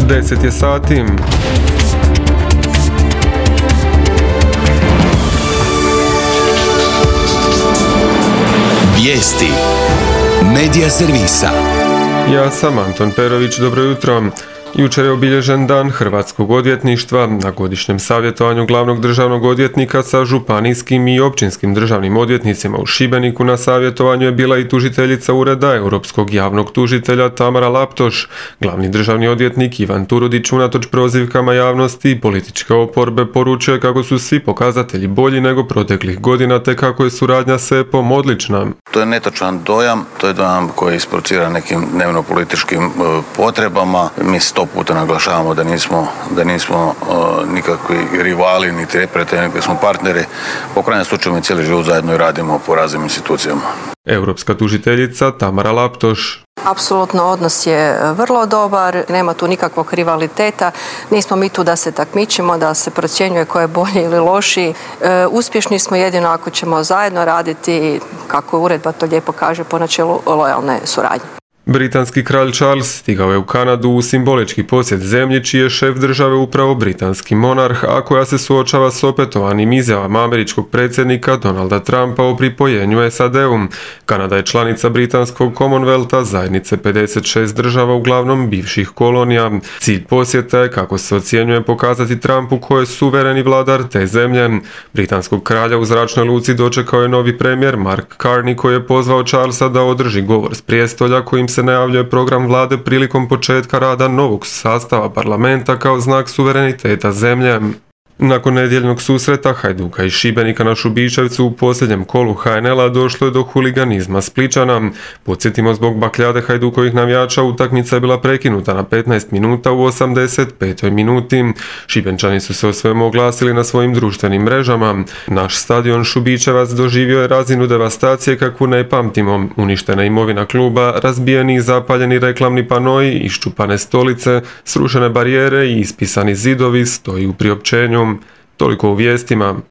10 je sati. Vijesti Medija servisa. Ja sam Anton Perović, dobro jutro. Jučer je obilježen dan Hrvatskog odvjetništva. Na godišnjem savjetovanju glavnog državnog odvjetnika sa županijskim i općinskim državnim odvjetnicima u Šibeniku na savjetovanju je bila i tužiteljica Ureda Europskog javnog tužitelja Tamara Laptoš. Glavni državni odvjetnik Ivan Turudić unatoč prozivkama javnosti i političke oporbe poručuje kako su svi pokazatelji bolji nego proteklih godina te kako je suradnja s EPO-om odlična. To je netočan dojam, to je dojam koji isprovocira nekim dnevno-političkim potrebama. Mi 100 puta naglašavamo da nismo nikakvi rivali, niti neprijatelji, nego smo partneri. Po krajnjem slučaju mi cijeli život zajedno i radimo po raznim institucijama. Europska tužiteljica Tamara Laptoš. Apsolutno odnos je vrlo dobar, nema tu nikakvog rivaliteta, nismo mi tu da se takmičimo, da se procjenjuje ko je bolji ili lošiji. Uspješni smo jedino ako ćemo zajedno raditi, kako uredba to lijepo kaže, po načelu lojalne suradnje. Britanski kralj Charles stigao je u Kanadu u simbolički posjet zemlji čiji je šef države upravo britanski monarh, a koja se suočava s opetovanim izjavama američkog predsjednika Donalda Trumpa o pripojenju SAD-u. Kanada je članica britanskog Commonwealtha, zajednice 56 država, uglavnom bivših kolonija. Cilj posjeta je, kako se ocjenjuje, pokazati Trumpu ko je suvereni vladar te zemlje. Britanskog kralja u zračnoj luci dočekao je novi premijer Mark Carney, koji je pozvao Charlesa da održi govor s prijestolja kojim se najavljuje program vlade prilikom početka rada novog sastava parlamenta kao znak suvereniteta zemlje. Nakon nedjeljnog susreta Hajduka i Šibenika na Šubićevcu u posljednjem kolu HNL-a došlo je do huliganizma Splićana. Podsjetimo, zbog bakljade Hajdukovih navijača utakmica je bila prekinuta na 15 minuta u 85. minuti. Šibenčani su se o svemu oglasili na svojim društvenim mrežama. Naš stadion Šubićevac doživio je razinu devastacije kakvu ne pamtimo. Uništena imovina kluba, razbijeni i zapaljeni reklamni panoji, iščupane stolice, srušene barijere i ispisani zidovi stoji u priopćenju. Toliko u vijestima.